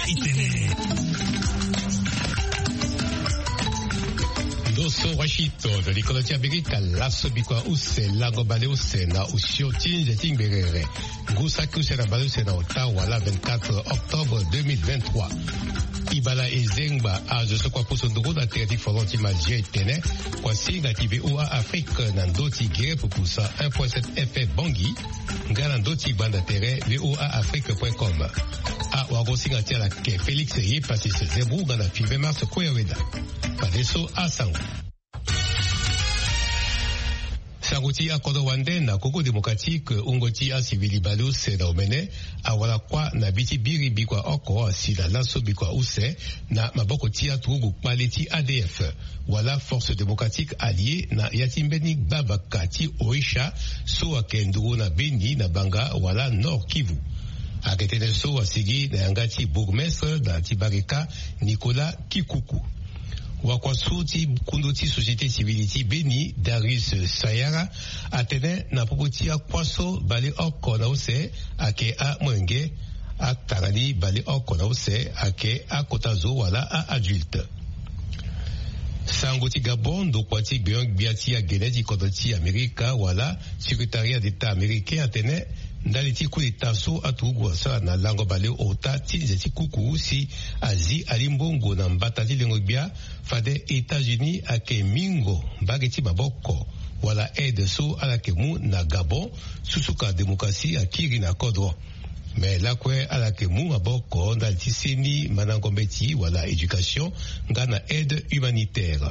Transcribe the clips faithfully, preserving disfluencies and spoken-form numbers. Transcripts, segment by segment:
itene. Doso Washito de l'Écologie America, la Sobikwa Use, Lago Baleuse, na Usio Tinge Tingberere, Gusaku Serabale na Ottawa, la vingt-quatre octobre deux mille vingt-trois. Ibala Ezengba, a je sais quoi pour son droit d'interdit volontiers magie tene, quoi si activé ou à Afrique, Nandoti Guerre pour pousser un virgule sept F F Bangui, Galandoti Bande d'intérêt, V O A Afrique point com. A Wagosi Gatiala Ke Félix Eye, passé ce zébrou, dans la F I V mars Koyaweda. Padeso a Sango. Sangoti a Kodowande na Congo démocratique ungoti a civili balus na omene awala kwa na biti biri bikwa oko sila laso bikwa use na maboko tia trugu paleti A D F wala force démocratique alliée na yatimbeni babakati oisha so akenduru na Beni na Banga wala Nord Kivu. Aketene so asigi na yangati bourgmestre na Tibarika Nicolas Kikuku. Wakwasuti kundoti société civilité Beni Darius Sayara atene na popotia kwaso bali oko na use ake a mwenge a tarani bali oko na use ake a kotazo wala a adulte. Sangoti Gabon do kwati biong biati a geneti kodoti Amerika wala secrétariat d'état américain atene ndaliti kulitaso atugwa sa na lango bale ota tinzeti kuku si azi alimbongo na mbatati lengo bia fade États-Unis ake mingo bageti maboko wala aide so alakemu na Gabon susuka demokrasi akiri na kodro mais la kwe alakemu maboko ndaliti seni manangombeti wala éducation ngana aide humanitaire.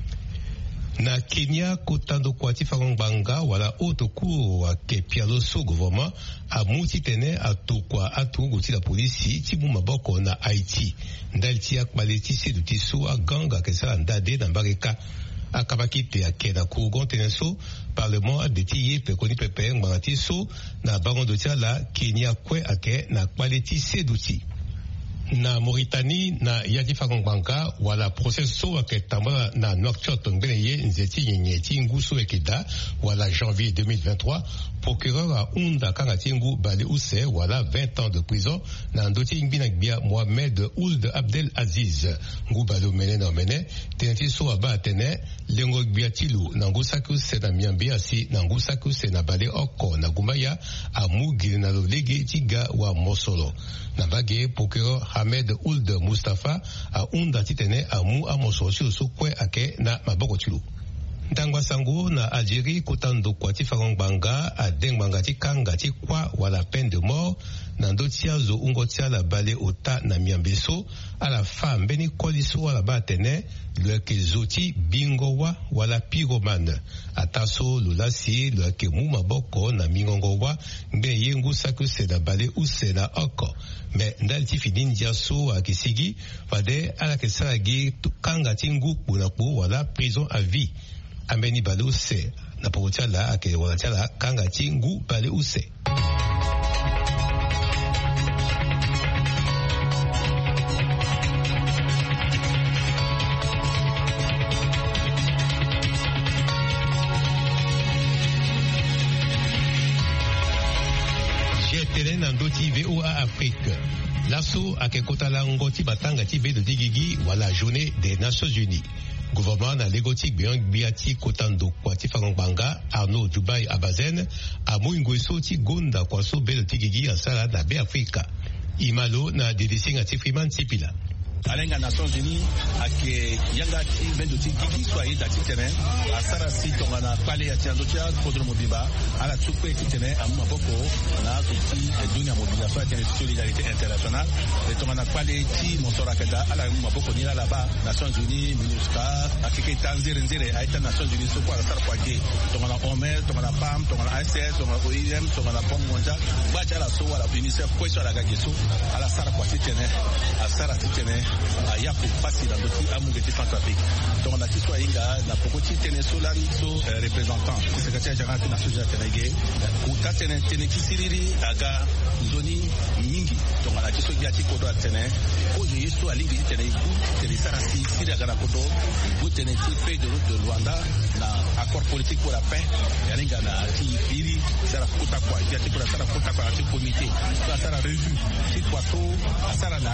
Na Kenya kotando kwati farongbanga wala otoku wa kepialo so gouvernement a muti tene atukwa atuguti la polisi tibu maboko na Haïti ndalti akbaleti seduti so a ganga kesa ndade na mbareka akabakite akena kugon teneso parlement adetiye pekoni pepe ngati so na baron dotia la Kenya kwe ake na kbaleti seduti. Na Mauritanie na yati fakongbanga wala procès so aketamba na Nouakchott ngeneye nzeti nyenyeti nguso ekida wala janvier deux mille vingt-trois procureur a unda kangatingu bali use wala vingt ans de prison na ndoti ngbina gbia Mohamed Ould Abdel Aziz ngubalo mene na mene tenati so aba tene lengo gbia tilu na ngusaku se na miambia si na ngusaku se na bale oko na gumaya amugiri na lolege tiga wa Mosolo na bage procureur Ahmed Ould Mustafa a unda titene amu amososi usukwe ake na maboko tilu. Ntangwa sango na Algérie kotando kwa tifarongbanga a dengbanga tikanga tikwa wala peine de mort na ndotia zo ungotia la bale ota na miambeso a la femme beni koliso wala batene le kezoti bingowa wala pyromane ataso lulasi le kemu maboko na mingongowa mbe yengu saku se na bale use na oko me ndalti fidin diaso a kisigi fade ala kesagi kanga tingu kunaku wala prison à vie ameni bale use na pokotia la ake wala tiala kanga tingu bale use. V O A Afrique. L'asso a kekotala ngoti batanga tibe de digigi wala journée des Nations Unies. Gouvernement na legotik biang biati kotando kwa tifarongbanga Arnaud Dubai Abazen a muingweso ti gonda kwa so be de digigi asala na be Afrika. Imalo na dedesing ati Freeman Tipila. Alenga Nations Unies ake yanga ti bendo ti gigi so ayi dati tene asara si tonga na pale ya tiando tia kodro modiba ala tsukwe ti tene amma boko na so ti dunia mobilisation tene solidarité internationale et tonga na pale ti monsora kada ala maboko ni la ba Nations Unies MINUSCA akike tanzere nzere aita Nations Unies so kwa asara kwa ge tonga na O M S tonga na P A M tonga na A C S tonga na O I M tonga na Banque mondiale ba cha la so wala UNICEF kwa so ala gageso ala sara kwa ti tene asara ti tene aya pour passer dans le amour de Centrafrique. Donc on a soit inga na pokoti tene solari so représentant secrétaire général de la Nations Unies ou ta tene tene kisiriri aga zoni mingi. Donc on a soit biati kodo tene ko je yeso alingi tene ku tene sarasi siri aga na kodo ku tene ti fait de route de Luanda na accord politique pour la paix yalinga na ti biri sara kuta kwa biati pour sara kuta kwa ti comité ça sara revue ti kwato sara na ti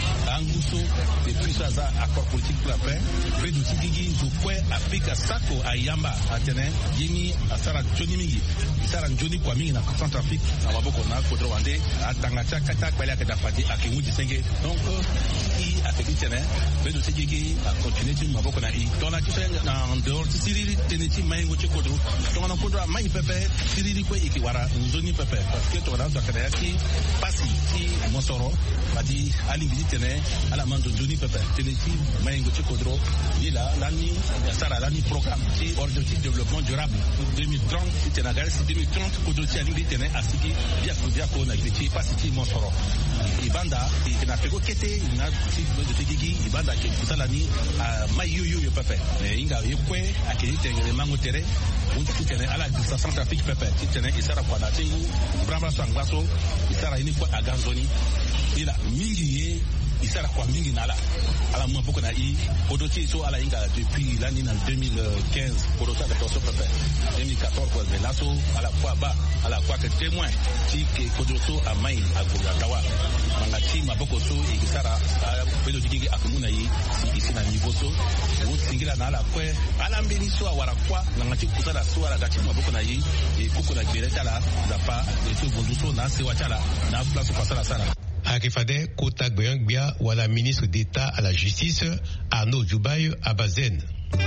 anguso depuis ça ça accord politique pour la paix vedo tigigi zokwe Afrika sako ayamba atene yini asara joni mingi isara joni kwa mingi na Centrafrique na maboko na kodro wande atanga chaka chaka pale akata fadi akingu disenge donc i afeki tene vedo tigigi a continuer ti maboko na i dans la kisanga na en dehors ti siriri teneti maingo ti kodro donc na kodro mai pepe siriri ko iki wara joni pepe parce que to na do kada yaki pasi ti mosoro badi ali bidi tene ala mando joni pepe teneti maingo ti kodro ni la lani asara lani programme ti objectif de développement durable pour deux mille trente ti tena gari si deux mille trente kodro ti ali bidi tene asiki bia ko bia ko na bidi pasi ti mosoro ibanda ina pego kete na ti de tigigi ibanda ke kusala ni mai yuyu yo pepe inga yekwe akiri tengere mango tere unti tene ala distance Centrafrique pepe ti tene isara kwa na ti bramba sangbaso isara ini kwa aganzoni ila mingi ye isara kwa mingi nala ala mwa boko na i kodoti so ala inga depuis l'année en deux mille quinze kodota de toso pepe deux mille quatorze kwa laso ala kwa ba ala kwa que témoin ti ke kodoto amai agula tawa mangati maboko so ikisara pedo digi akumuna yi isi na niveau so wo singira na ala kwe ala mbeni so awara kwa ngati kusala so ala gati maboko na yi e kuko na gbere la zapa de so bondu so na se wachala na place kwa sala sala Akifade Kota Gbeyangbia wala ministre d'État à la justice Arnaud Djoubaï à Bazen.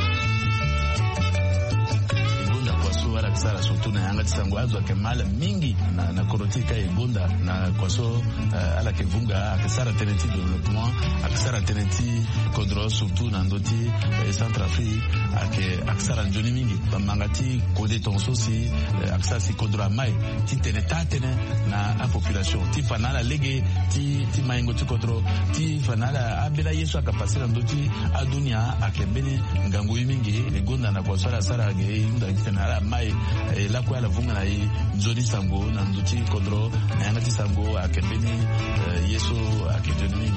Wala kisara surtout na yanga tisango azo ke mala mingi na na korotika egonda na kwaso uh, ala ke vunga akisara tenenti développement akisara tenenti kodro surtout na ndoti eh, Centrafrique ake akisara njoni mingi bamangati kode tonso si eh, akisara si kodro mai ti teneta tene na a population ti fanala lege ti ti maingo ti kodro ti fanala abela yesu akapasira ndoti adunia akebeni ngangu mingi egonda na kwaso ala sara ge nda tenala mai e la kwa la vunga na i nzoni sango na nduti kodro na yanga ti sango akembeni uh, yeso akejoni.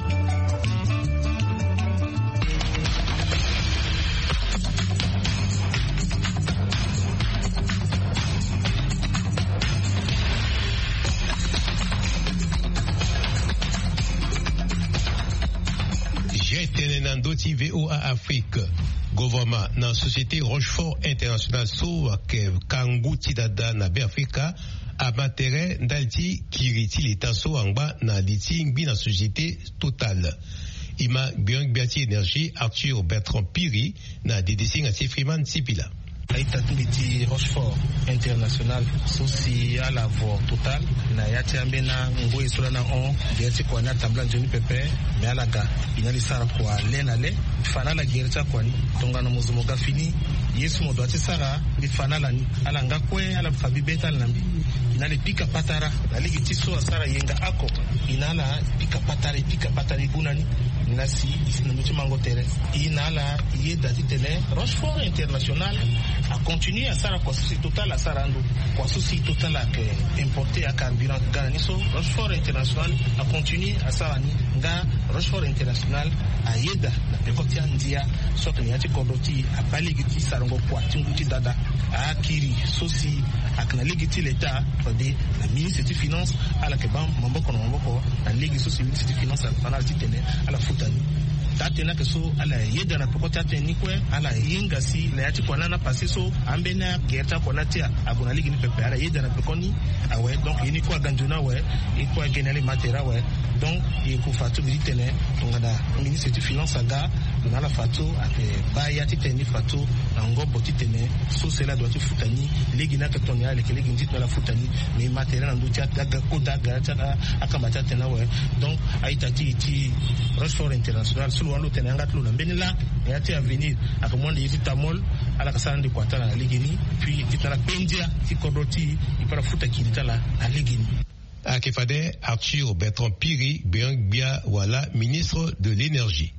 J'ai été nandoti V O A Afrique. Gouvernement na société Rochefort International so ke kangu tidada na be Afrika amatere ndalti kiriti leta so angba na liti ngbi na société Total. Ima Biang Biati Énergie Arthur Bertrand Piri na D D C ngati Freeman Sipila. Aita tungiti Rochefort International sosi ala vo Total na yati ambena ngoi sura na on yati kwa na tabla njoni pepe me alaga inali sara kwa lena le fanala gercha kwa ni tongana muzumo gafini yesu mo doati sara di fanala ni ala ngakwe ala fabi betal nambi inali pika patara naligi tiso sara yenga ako inala pika patara pika patara bunani nasi isinamuchi mangotere inala yeda titene Rochefort International a continué à Sara kwa souci total à Sarando kwa souci total à que importer à carburant Ghana so Rochefort International a continué à Sarani nga Rochefort International a yeda na pekotia ndia so que niati kodoti a baligiti sarango kwa tinguti dada a kiri souci akna ligiti l'état fadi la ministre des finances à la kebam mamboko na mamboko na ligi souci ministre des finances à panal titene à la futani tatena ke so ala yeda na pokota teni kwe ala yenga si na yati kwa nana pasi so ambena gerta kwa natia aguna ligi ni pepe ala yeda na pekoni awe donc yini kwa ganjuna we ikwa genele matera we donc yiku fatu bilitene ngada ministre du finance aga na la fatu ate ba yati teni fatu na ngobo titene so cela doit être futani ligi na ke tonya le ligi ndito la futani mais matera na ndutia daga koda garata akamata tena we donc aitati ti Rochefort International walo tenanga tlo mbenila yati avenir akamonde yiti tamol ala kasande kwa tala ligini puis kitala pendia tikodoti ipara futa kilitala na ligini. Akifade Arthur Bertrand Piri Biangbia wala ministre de l'énergie.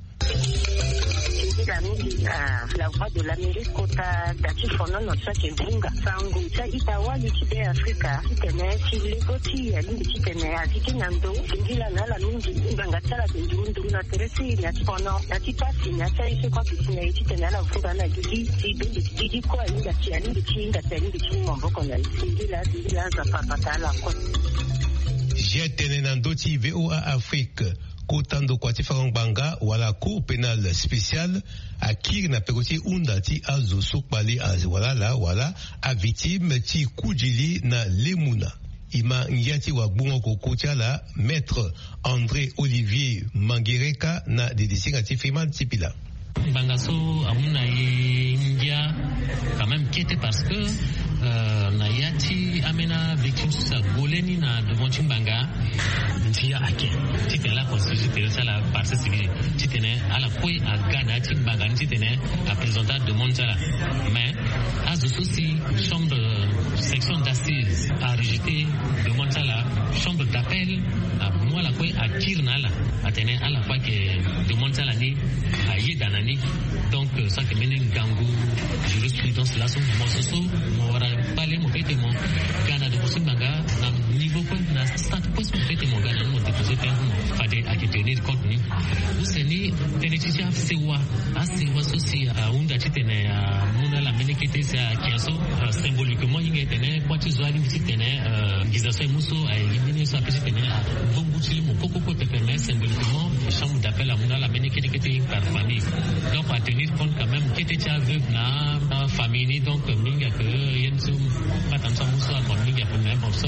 La voix de l'Amérique kota dati fono no sake bunga sangu cha itawa yikide Afrika tene chilegoti yali kitene aziki nando ngila nala mingi nganga tsala ndundu na teresi ya fono dati pasi na tsai se kwa kitene yitene ala vuga na gigi ibindi gigi kwa inga chiani chinga tani chimo mboko na ngila ngila za papa tala kwa J'ai tene nandoti V O A Afrique kotando kwa tifarang banga wala cour pénale spéciale à kir na pekoti unda ti azo sokpali az wala la wala a victime ti kujili na lemuna. Ima Ngiati wa Bungo Kokotia la maître André Olivier Manguereka na dédisinga tifima tipila. Bangaso amuna India quand même quiétait parce que euh, na yati amena victime sa goleni na devant Chimbanga ntia ake titela constitution teresa la partie civile titene ala koi a gana Chimbanga titene a présenté de Montala mais à ce souci chambre section d'assises a rejeté de Montala chambre d'appel a moi la koi a kirnala atene ala koi que de Montala ni a yedanani donc ça que menen gangu jurisprudence la son mososo mo wara pale mo pete mo gana de Chimbanga na niveau point na stade post mo pete mo gana mo déposer terme fade a tenir compte ni useni tenetisha sewa a sewa soci a unda titene a muna la menekete sa kiaso symboliquement inge tene kwati zwali titene gizaso muso a eliminer sa petite tene bongo tili mo koko ko tene symboliquement chambre d'appel a muna la menekete par famille donc à tenir compte quand même qui était veuve na famille donc minga que yensu matamsa muso a minga pour même pour ça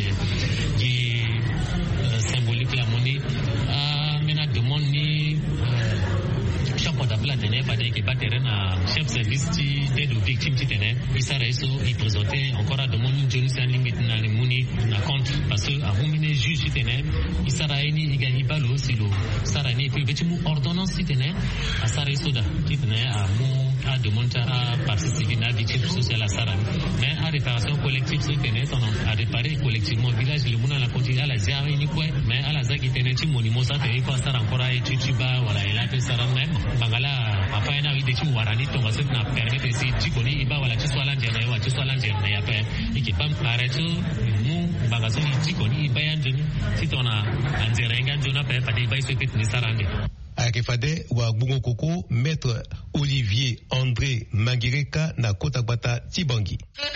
qui symbolique la monnaie a mena demande ni chambre d'appel tenait pas que pas terrain à chef service d'aide aux victimes qui tenait il s'arrête il présentait encore à demander une jeune limite na muni na compte parce que à ruminer juge qui tenait il s'arrête ni il gagne pas l'eau si l'eau s'arrête et puis petit ordonnance qui tenait à s'arrêter soda qui tenait à mon à demander à participer à victime sociale à Sarah mais à réparation collective qui tenait à réparer collectivement village le monde à la continuer à la gérer ni quoi mais à la zaki tenait tu monument ça tenait pas ça encore à Chichiba voilà il a fait ça même Bangala apa ina ide chi warani to wasit na permete si chikoni iba wala chi swala njena wa chi swala njena ya pe ikipam pareto mu bagaso ni chikoni iba yanjeni sitona anjerenga njona pe pati iba isoket ni sarande akefade wa Bungo Koko maître Olivier André Manguereka na Kota Bata Tibangi.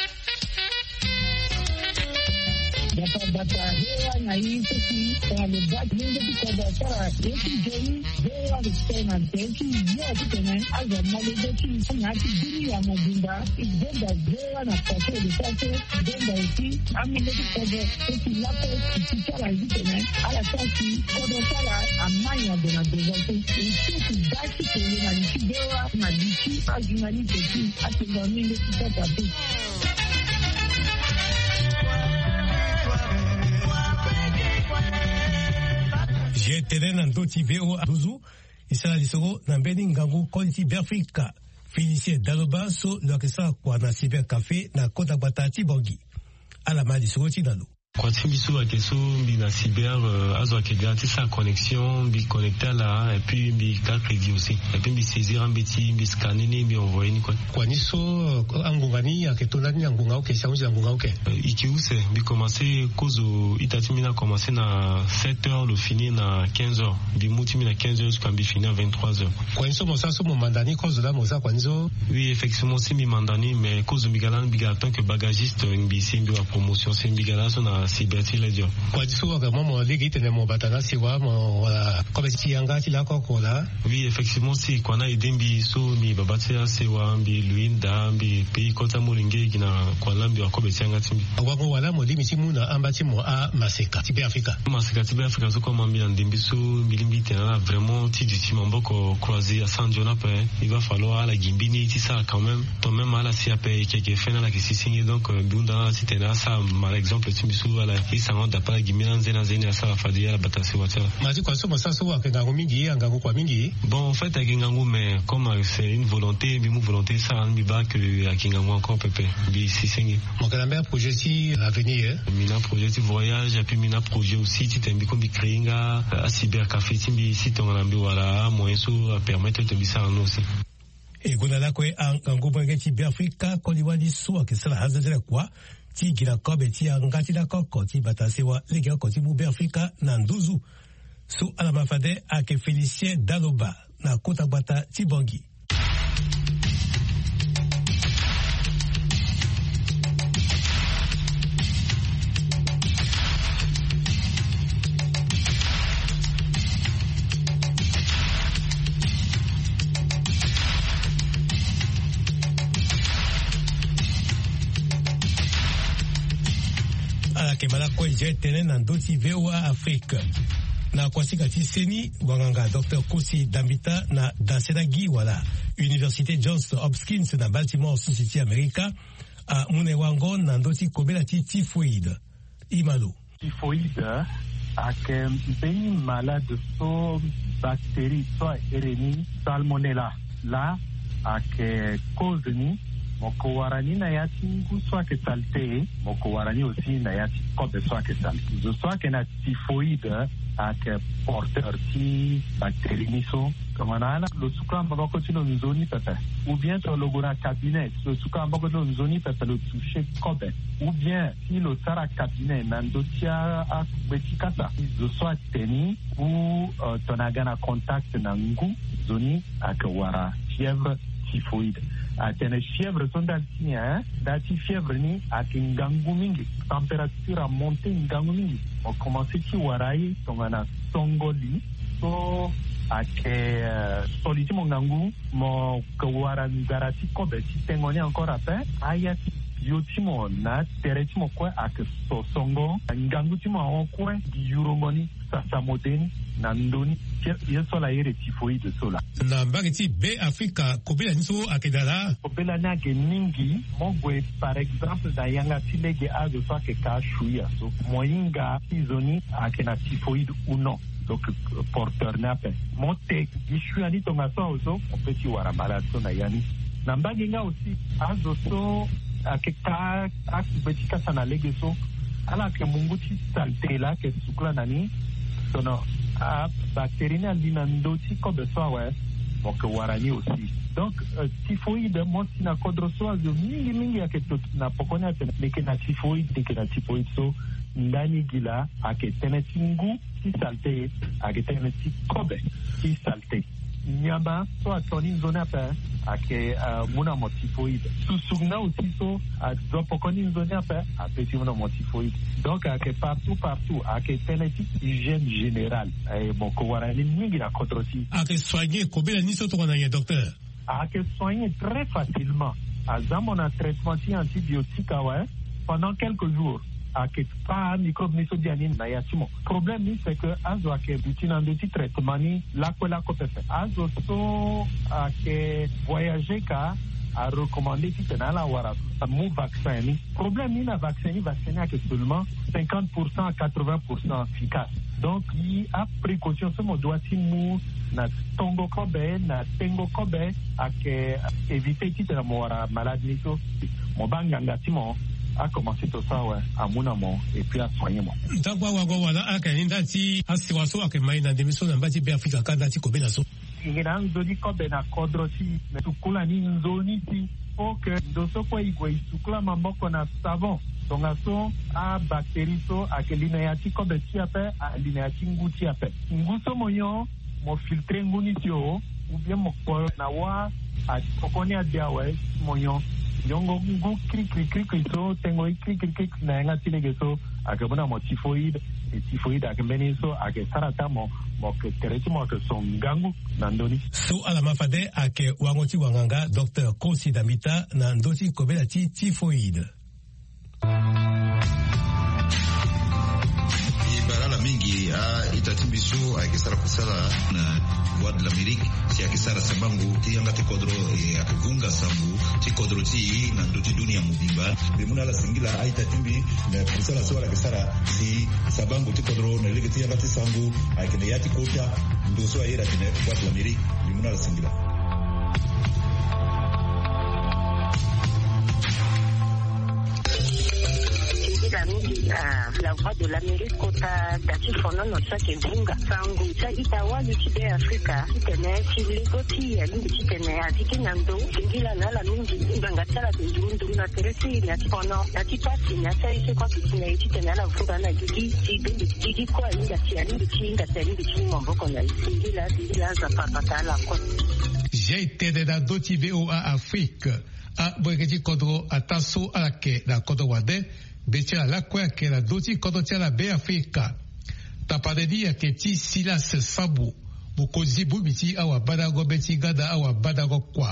Data data hewa na hii sisi kwa lebati mingi kwa sara yetu jeni hewa kutena teki ya kutena aza malezetu na kidini ya mabunda igenda hewa na pato lisase igenda iti amile kutena teki lapo kichara hitena ala kasi kodo sara amanya dona dozate iti basi kwenye na nchi hewa na nchi ajunani teki atinga mingi kutata tu. J'ai télé dans d'autres vidéos à Douzou, il sera l'issoro dans Beningangu, Konti Berfrika, Félicien Daloba, so le resta quoi dans Cybercafé, dans Kotabata Tibangi. À la main l'issoro Tinalo. Kwa timbisu wa keso mbi na cyber euh, azo ke garanti sa connexion mbi connecter là et puis mbi ka crédit aussi et puis mbi saisir un petit mbi scanner ni mbi envoyer ni quoi kwa niso angungani ya ketolani angunga oke change angunga oke iki use mbi commencer kozo itati mina commencer na sept heures le finir na quinze heures mbi muti mina quinze heures jusqu'à mbi finir à vingt-trois heures kwa niso mosa so mo mandani kozo la mosa kwa niso oui effectivement c'est mi mandani mais kozo mbi galan mbi galan que bagagiste mbi c'est mbi wa promotion c'est mbi galan so na Sibeti lejo. Kwa jiso kama mo ligi tene mo batana siwa mo wala kwa si yanga ti la kokola. Oui effectivement si kwa na idembi so mi babati ya sewa mbi luinda mbi pe kota molinge gina kwa lambi wa kobe yanga timbi. Wako wala mo limi timuna ambati mo a maseka tibe Afrika. Maseka tibe Afrika so kwa mambi ndembi so milimbi tena vraiment ti du timamboko croisé à San Jonape il va falloir la gimbini ti ça quand même toi même à la siape quelque fait na la kisisingi donc bunda ti tena ça par exemple timbi so la isanga dapala gimina nzena zeni asala fadia la batasi watela mazi kwa somo sasa wa kenga mingi anga kwa mingi bon en fait akingangu mais comme c'est une volonté bimu volonté ça an biba que akingangu encore pépé bi sisengi mon calendrier projet si à venir mina projet si voyage et puis mina projet aussi ti tembi ko bi créinga à cybercafé timbi si tongambi wala moyen so permettre de bisa en aussi et gonala ko angangu banga ti Afrika ko liwali so ke sala hazazela kwa ti gira kobe ti angati la koko ti batasewa lega ko ti bube Afrika na Nduzu su ala mafade ake Félicien Daloba na Kota Bata Tibangi. je tenen na ndoti V O A Afrique. Na kwasika ti seni wanganga docteur Kosi Dambita na Dansena Gi wala Université Johns Hopkins na Baltimore City America a mune wango na ndoti kobela ti typhoïde. Imalo. Typhoïde ake beni malade so bactérie so ereni salmonella la ake cause ni moko warani na yati ngu so ake salte moko warani aussi na yati kobe so ake salte zo so ake na typhoïde ake porteur ti bactérie ni so kamanala lo suka mbako ti lo nzoni pepe ou bien to lo gona cabinet lo suka mbako lo nzoni pepe lo toucher kobe ou bien si lo sara cabinet nando tia a beti kasa zo soit teni ou uh, tonagana contact na ngu zoni ake wara fièvre typhoïde atene fièvre son dalti hein dati fièvre ni ake ngangu mingi température a monté ngangu mingi on commence ti warai tongana songoli so ake uh, soliti mo ngangu mo kawara ngarati kobe ti tengoni encore après ayati yotimo na teretimo kwa ake so songo ngangu timo on kwa yurongoni sasa modeni na ndoni yesola yere typhoïde sola na mbagiti be Afrika kobela niso akedala kobela na ke ningi mogwe par exemple da yanga tilege azo so ke ka shuya so moinga izoni akena typhoïde ou non donc porteur nape monte gishu ani tonga so ozo on peut y wara malade so na yani na mbaginga aussi azo so akeka akubetika sana lege so ala ke munguti salte la ke sukla nani sono a bactérie na lina ndoti ko besoin ouais donc warani aussi donc uh, typhoïde mo sina kodro so azo mingi mingi yake na pokona tena ke na typhoïde ke na typhoïde so ndani gila ake tena tingu si salte ake tena ti kobe si salte nyama so atoni zona pa ake uh, muna mo typhoïde susugna aussi so a zopokoni zona pa apeti muna mo typhoïde donc ake partout partout ake tena ti hygiène générale e moko warani mingi na kodrosi ake soigner kobela niso to na docteur ake soigner très facilement azamo na traitement antibiotique ouais pendant quelques jours ake pa microbe ni so diani na yatimo problème ni c'est que azo ake butina ndoti traitement ni la ko la ko pepe azo so ake voyager ka a recommandé qui tenait la wara mon vaccin ni problème ni na vaccin ni vaccin ake seulement cinquante pour cent à quatre-vingts pour cent efficace donc il a précaution ce mo doit si mou na tongo kobe na tengo kobe ake éviter qui tenait mo wara malade ni so mo banganga timo a commencé tout ça ouais à mon amour et puis à soigner moi ndakwa wako wala akaninda ti asiwaso akemaina ndemiso na mbati be Afrika kanda ti kobela so ingena nzoni kobe na kodro ti tukula ni nzoni ti oke ndoso kwa igwe tukula mamboko na savon tonga so a bactérie so akelina ya ti kobe ti ape alina ya ti ngu ti ape ngu so moyo mo filtre nguni ti o ou bien mo ko na wa a pokoni a dia ouais moyo yongo ngu kri kri kri kri so tengo kri kri kri na nga tilege so akabona mo typhoïde et typhoïde akembeni so ake sarata mo mo ke tereti mo ke songangu na ndoni so ala mafade ake wangoti wanganga docteur Kosi Dambita na ndoti kobela ti typhoïde mingi a itatibiso akisara kusala na voix de l'Amérique si akisara sambangu ti yanga te kodro e akuvunga sambu ti kodro ti na ndoti dunia mubimba bimuna la singila a itatimbi na kusala so akisara si sabangu ti kodro na lege ti yanga ti sambu akene yati kota ndoso ayera tene voix de l'Amérique bimuna la singila la voix de l'Amérique kota dati fono no sake bunga sangu cha itawa yutide Afrika kitene chiligoti ya lingi kitene atiki nando ngila na la mingi mbanga tala tundu na teresi na fono na tipasi na sai kwa kitene kitene la vuga na gigi gigi gigi kwa inga tia lingi chinga tia lingi chimo mboko na ngila ngila za papata la kwa j'ai été de la doti V O A Afrique a bweketi kodro ataso alake la kodro wade betia la kwa ke la doti kodro tia la be Afrika tapadedi ya keti silas sabu bukozi bubiti awa badago beti gada awa badago kwa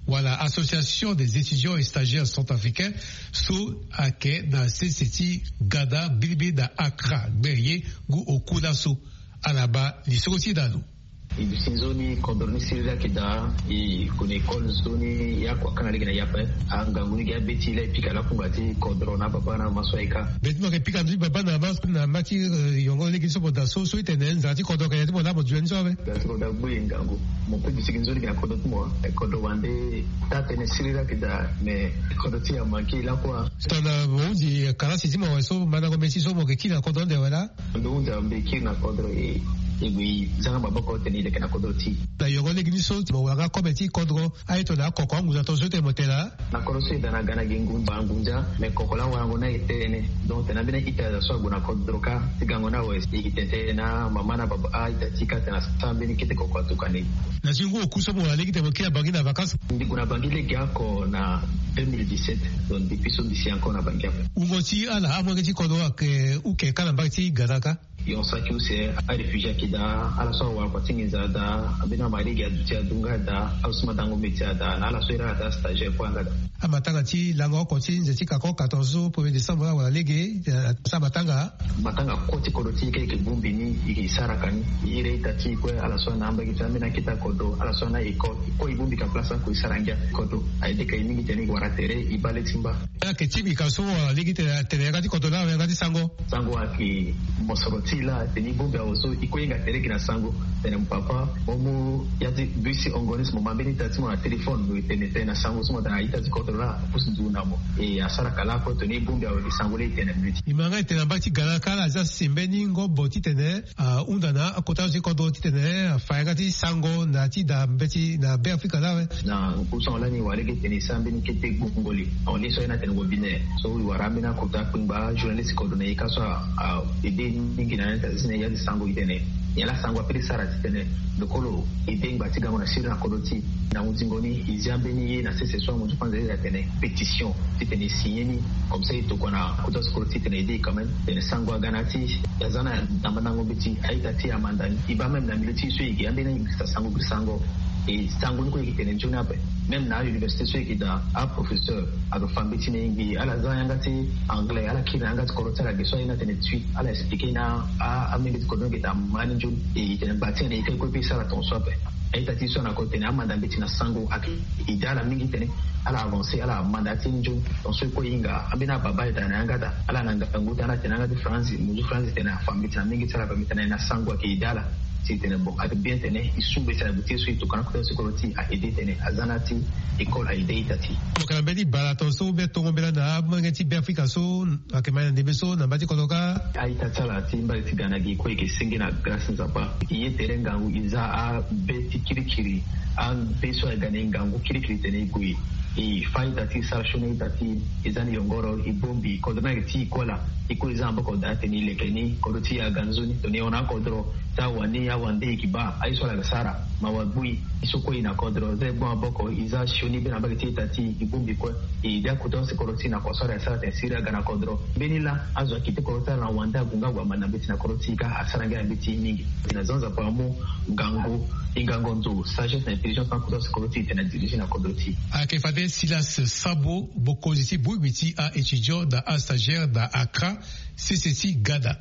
Voilà, association des étudiants et stagiaires centrafricains sous ake na seseti gada bilbi da Accra berye gu okudaso alaba lisoti dalu. Ibisinzoni kodorni sirira kida i kune kol zoni ya kwa kana ligina yape anga nguni ga beti le pika la kungati kodrona baba na maswaika beti mo ke pika ndi baba na mas na mati yongo ligi so boda so so itenen zati kodo ka yati boda bo jwenzo be zati kodo buinga ngo mo pe bisinzoni ga kodo mo kodo wande tate ne sirira kida me kodo ti amanki la kwa stona mondi kala sisima waso mana ko mesi so mo ke kina kodo de wala ndo nda mbe kina kodo e ebi zanga babako teni lekena kodoti la yongo legi so mo waga kometi kodro aito na koko nguza to sote motela na korosi dana gana gengu bangunja me kokola wango na itene donc tena bina ita so guna kodroka tigango na wes ikitete na mama na baba aita tika tena sambe ni kite kokwa tukani na singo okuso mo legi te mokia bangi na vacances ndi kuna bangi legi yako na deux mille dix-sept donc depuis so d'ici encore na bangi yako ungoti ala amwe ti kodro ke uke kana mbati gadaka yon saki use a réfugié qui da ala so wa kwatingiza da abina marigi adutia dunga da ausuma dango metia da ala so ira da stagiaire kwa ngada amatanga ti lango ko ti nzeti ka ko quatorze premier décembre wala lege sa matanga matanga ko ti ko ti ke ke bumbi ni iki sarakani ire tati ko ala so na amba kita mina kita kodo ala so na iko ko ibumbi ka place ko sarangia kodo ai de kai mingi teni wara tere ibale timba ke tibi ka so wala lege te te ga ti kodo la ga ti sango sango aki mosoro la teni bombe oso ikoyenga tereki na sango tena mpapa omo yati bisi ongonis mo mambeni tati mo na telefone do tene tena sango sumo da ita zikotola pusindu namo e asara kala ko teni bombe o sango le tena biti imanga tena bati gala kala za simbeni ngo boti tene uh, undana akota zikodo tene faiga ti sango na ti da beti na be Afrika la na kuso la ni wale ke teni sambeni kete gungoli on le so na tene wobine so wi warambina kota kwimba journalist ko do ne ikaso a ide ningi na zine ya sango itene yala sango apiri sara tene dokolo idengba tiga mona shira kodoti na muzingoni izambeni na sese so mo tupanze ya tene petition tene signeni comme ça to kona kutos kodoti tene ide quand même tene sango ganati yazana na manango biti aita ti amanda iba même na militi so igi ambena ingisa sango bisango e sango niko ikitene jona pe même na université so ikida a professeur ado fambiti nengi ala zanya ngati anglais ala kina ngati korota la geso ina tene tweet ala expliquer na a amengiti kodonge ta manjo e tene batene e ko pesa la ton sope aita ti so na ko tene amanda biti na sango aki idala mingi tene ala avancer ala mandati njo ton so ko inga ambina baba ita na ngata ala na nguta na tene ngati France mu France tene fambiti na mingi tsala pamita na sango aki idala si tene bon ak bien tene isumbe sa buti so to kana ko sekoloti a ede tene azanati école a ide itati ko kana bedi balato so be to ngombela na mangeti be Afrika so akemana de beso na bati koloka a itatala timba tigana gi ko ke singina grâce zapa iye tere ngangu iza a beti kirikiri an beso a gane ngangu kirikiri tene gui e faida ti sarshone tati izani yongoro ibombi kodona ti kola iko izamba ko date ni lekeni kodoti ya ganzuni to ne ona kodro ta wani ya wande kiba aiso la sara mawabui isoko ina kodro ze bo boko iza shoni bena bagati tati ibombi ko e da kutonse kodoti na kosora sara te sira gana kodro benila azo kite kodota na wanda gunga wa manabiti na kodoti ka asara ngana biti mingi inazonza pa mu ngango ingango ndo sagesse na intelligence na kodoti kodoti tena dirige na kodoti akefade Silas Sabo Bokoziti Bouibiti a étudiant da a stagiaire da Accra C C T Gada.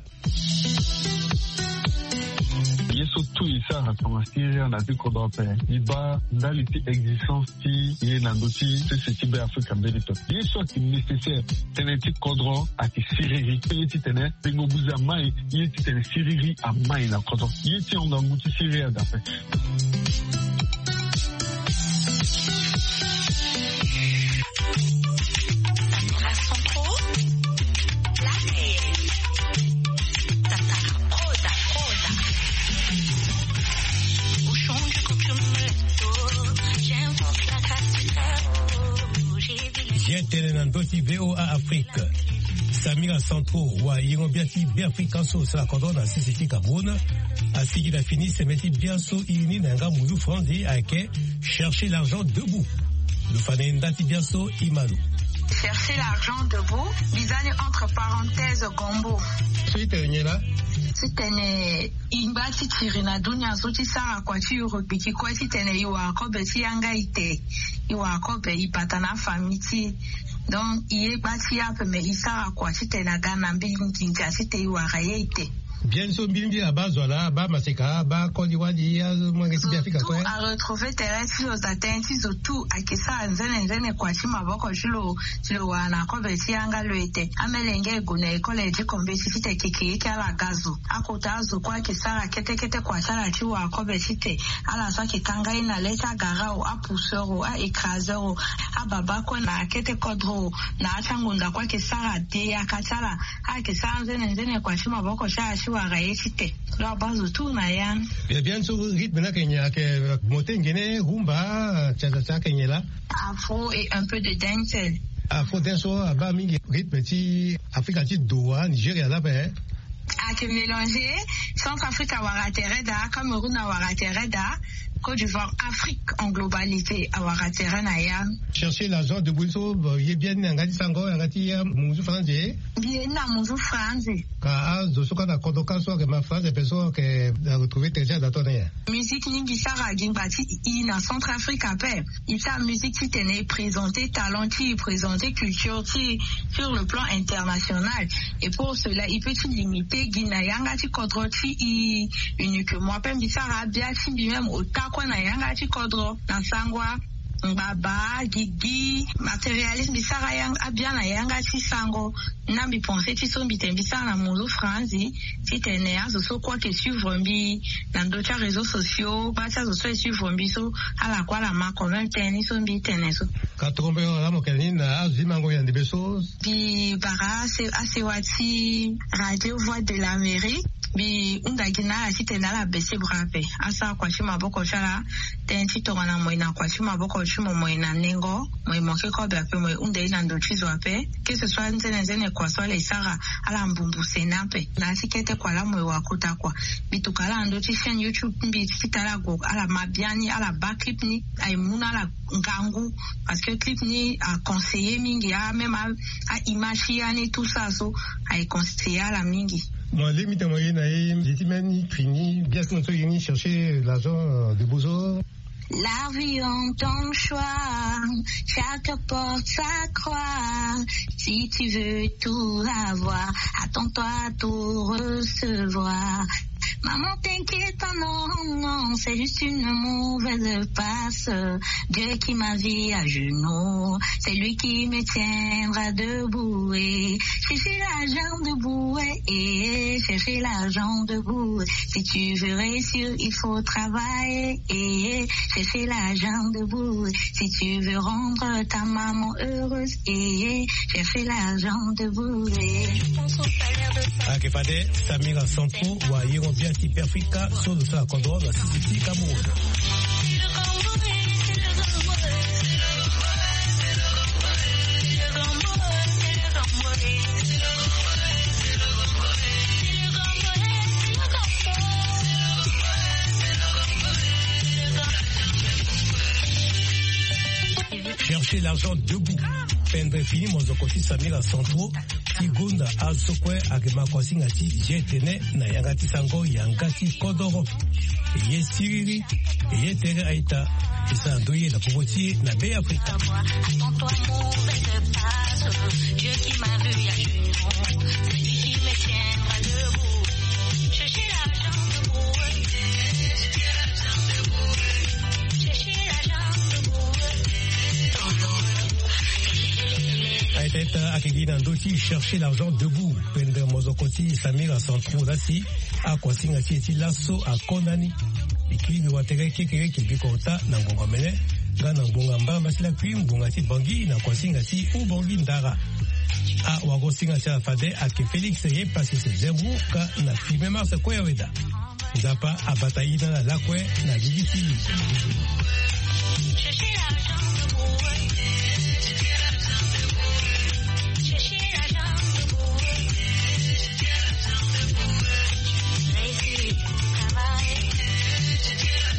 Yeso tu isa hatama Syria na ziko dope iba ndali ti existence ti ye na ndoti C C T be Africa mbelito yeso ki nécessaire tene ti kodro ati siriri ye ti tene bengo buza mai ye ti tene siriri a mai na kodro ye ti onda muti Syria dape Ndoti V O A Afrique Samira Centro wa Yingobiati Biafrika so sa kodona sisi Cameroun asigi la fini se meti biaso ini nanga mulu frandi ake chercher l'argent debout le fané ndati biaso imalu chercher l'argent debout, bizani entre parenthèses gombo. Suite là. Sitene imbati tirina dunya zuti sara kwa chiyo biki kwa sitene iwa kobe si yanga ite iwa kobe ipatana famiti donc iye bati yape me isara kwa sitena gana mbili nkinja site iwa gaye ite. Bien sûr, bien bien à base voilà, bas maseka, bas kodiwadi, ya mwangesi biafika quoi. Tout à retrouver terrestre aux atteintes surtout à kesa nzene nzene kwa chima boko chilo chilo wana kobe sianga loete. Amelenge gune college kombe site kiki kala gazu. Akota azu kwa kesa kete kete kwa sala chiwa kobe site. Ala sa kikanga ina leta garao a pousseur a écraseur a baba kwa na kete kodro na achangunda kwa kesa de ya katala a kesa nzene nzene kwa chima boko sha bien sûr, rythme là Kenya que motengene rumba cha Kenya là. Afro et un peu de dancehall. Afro dancehall aba mingi rythme ti Afrique ti Doha Nigeria là ben. A que mélanger Centrafrique à Waratereda, Cameroun à Waratereda, Côte d'Ivoire, Afrique en globalité à Waratereda. Chercher l'argent de Bousso, il est bien ngati sango ngati muzu français. Bien na muzu français. Ka zo ka na kodoka so que ma phrase personne que a retrouvé déjà dans ton air. Musique ni bisara gimbati ina Centrafrique à paix. Il sa musique qui tenait présenter talent qui présenter culture qui sur le plan international et pour cela il peut limiter Guinée yanga ti kodro ti uniquement pem bisara bia ti même au takwa na yanga ti kodro na sangwa Baba, Gigi, matérialisme, bisara yang abia na yanga ti sango, na mi pensé ti so bitem bisara na muzu franzi, ti tenea zo so quoi que suivre mbi, na d'autres réseaux sociaux, ba ta zo so suivre mbi so, ala kwa la ma quand même teni so mbi teneso. Ka trompe la mo kanina azima ngo yande beso. Bi bara se asewati Radio Voix de l'Amérique. Bi undagina asite na la bese brape asa kwa chima boko chala tenti tongana moina kwa chima boko chimo moina nengo moi moke ko bape moi unde ina ndo chizo ape que ce soit nzene nzene kwa swale sara ala mbumbu senape na sikete kwa la moi wakuta kwa bitukala ndo chi chaîne YouTube mbi kitala go ala mabiani ala ba clip ni ay muna la ngangu parce que clip ni a conseillé mingi a même a, a image yani tout ça so ay conseillé la mingi. Moi, les mythes moyens, j'ai dit même fini, bien qu'on soit venu chercher l'argent de Bozo. La vie en ton choix, chaque porte sa croix. Si tu veux tout avoir, attends-toi à tout recevoir. Maman t'inquiète pas, non, non, c'est juste une mauvaise passe. Dieu qui m'a vie à genoux, c'est lui qui me tiendra debout. Et chercher l'argent debout, et chercher l'argent debout. Si tu veux réussir, il faut travailler, et chercher l'argent debout. Si tu veux rendre ta maman heureuse, et chercher l'argent debout. Ah, que pas de Samira Sanko, voyez, on vient qui Africa sur le sol condor de la City Cameroun. Chercher l'argent debout. Pendre fini mon zokoti Samira Sanko. Kigunda azokwe agema kwasingati jetene na yangati sango yangati kodoro ye siriri ye tere aita isa ndoye la poboti na be Afrika. Dieu qui m'a vu à genoux, c'est lui qui me tiendra debout. Chercher l'argent debout, chercher l'argent debout, chercher l'argent debout. Aiteta akigina ndoki chercher l'argent debout. Pende mozokoti Samira Centro dasi akwasinga tieti laso akonani. Ikini watere kekere kibikota na ngonga mene. Gana ngonga mba masila kui ngonga ti bangi na kwasinga ti ubongi ndara. A wagosinga ti afade ake Felix ye pasi se zembu ka na filme marse kwe weda. Zapa abataina na lakwe na gigiti. Chercher l'argent debout.